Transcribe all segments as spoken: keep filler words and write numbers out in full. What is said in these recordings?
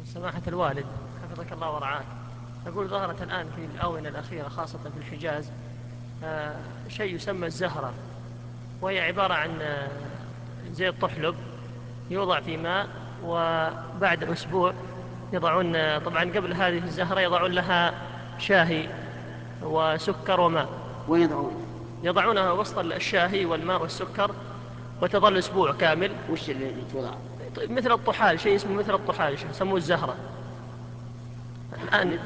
سماحة الوالد حفظك الله ورعاك، أقول ظهرت الآن في الآونة الأخيرة خاصة في الحجاز آه، شيء يسمى الزهرة، وهي عبارة عن آه، زي الطحلب يوضع في ماء، وبعد أسبوع يضعون آه، طبعا قبل هذه الزهرة يضعون لها شاهي وسكر وماء. وين يضعونه؟ يضعونها وسط الشاهي والماء والسكر، وتظل أسبوع كامل. وش اللي توضع؟ مثل الطحال، شيء اسمه مثل الطحال يسموه الزهرة الآن.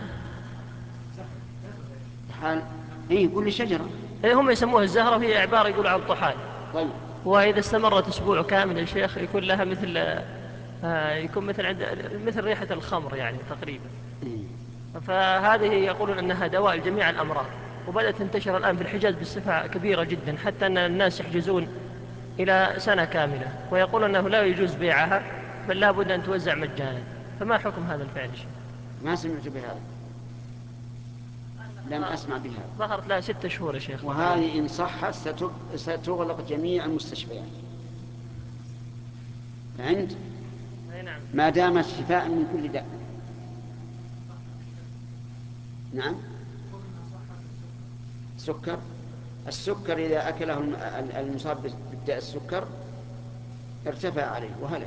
حال اي كل شجرة. إيه، هم يسموها الزهرة وهي عبارة يقولوا عن الطحال. طيب. وإذا استمرت أسبوع كامل يا شيخ يكون لها مثل آه، يكون مثل عند مثل ريحة الخمر يعني تقريبا. إيه. فهذه يقولون أنها دواء لجميع الأمراض، وبدأت تنتشر الآن في الحجاز بصفة كبيرة جدا، حتى أن الناس يحجزون إلى سنة كاملة، ويقول أنه لا يجوز بيعها بل لا بد أن توزع مجانا. فما حكم هذا الفعل يا شيخ؟ ما سمعت بهذا، لم أسمع بهذا. ظهرت لها ستة شهور يا شيخ. وهذه إن صحت ستب- ستغلق جميع المستشفيات. فهمت؟ أي نعم. ما دامت شفاء من كل داء. نعم. سكر. السكر إذا أكله الم- المصاب بالداء السكر ارتفع عليه وهلك.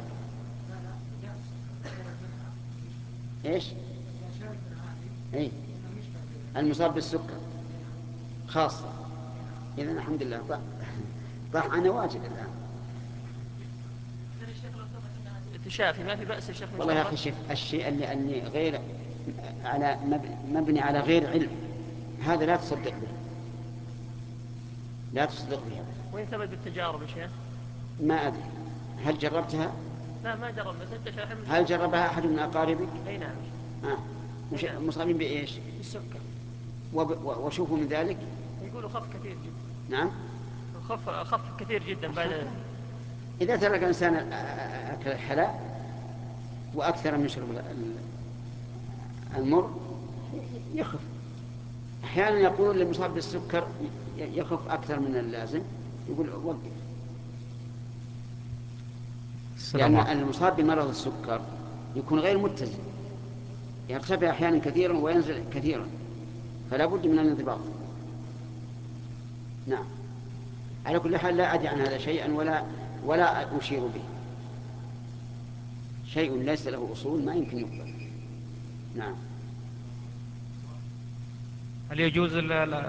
إيش؟ إيه؟ المصاب بالسكر خاصة. إذن الحمد لله طح طح أنا واجد الآن. تشافي ما في بأس يا شيخ من والله يا شربه؟ أخي شف الشيء اللي أني غير على مب- مبني على غير علم، هذا لا تصدق به، لا تصدق به أبدا. وين ثبت بالتجارب يا شيخ؟ ما أدري، هل جربتها؟ لا ما جربنا، تنتشر الحين هل بالسوق. جربها أحد من أقاربك؟ أي نعم. آه. أي مش نعم. مصابين بإيش؟ بالسكر. وب... و- وشوفوا من ذلك. يقولوا خف كثير جدا. نعم. خف خف كثير جدا بعد. إذا ترك الإنسان أ- أ- أكل الحلال وأكثر من شرب ال- المر يخف. أحيانا يقولون للمصاب بالسكر ي- يخف أكثر من اللازم، يقول وقف. السلام لأن عليكم. المصاب بمرض السكر يكون غير متزن، يرتفع أحيانا كثيرا وينزل كثيرا، فلا بد من الانضباط. نعم. على كل حال لا أدري عن هذا شيئا ولا ولا أشير به. شيء ليس له أصول ما يمكن يقبل. نعم. هل يجوز ال-